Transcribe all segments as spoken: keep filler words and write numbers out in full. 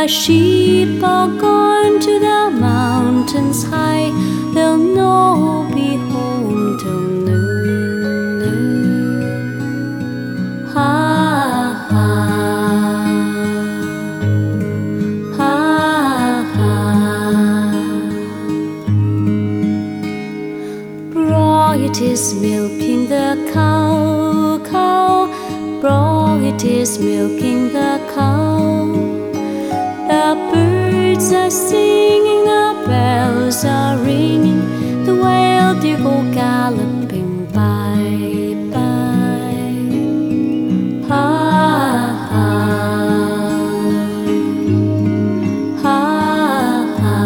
The sheep are gone to the mountains high. They'll no be home till noon, noon. Ha, ha, ha, ha. Bright is milking the cow, cow. Bright is milking the cow. The birds are singing, the bells are ringing, the wild deer go galloping by, by. Ha, ha, ha, ha.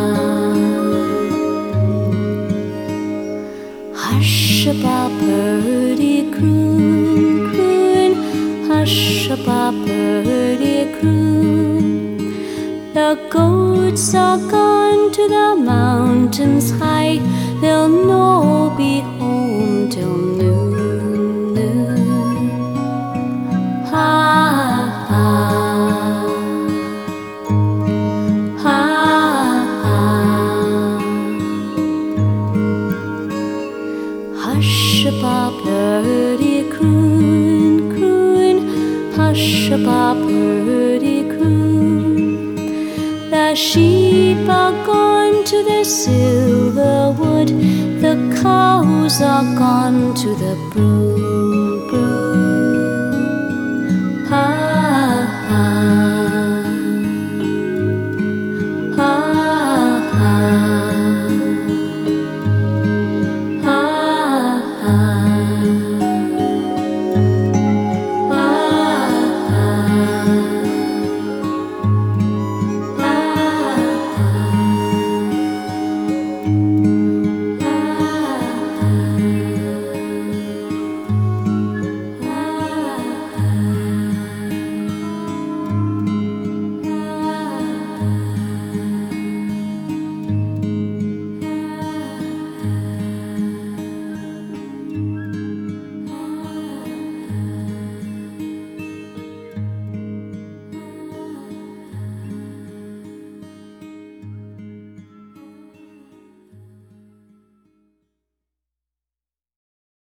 Hush-a-ba, birdie, croon, croon. Hush-a-ba, birdie, croon. The goats are gone to the mountains high. They'll no be home till noon, noon. Ha, ha, ha, ha. Hush-a-ba, birdie, croon, croon. Hush-a-ba, birdie, croon. The sheep are gone to the silver wood. The cows are gone to the brook.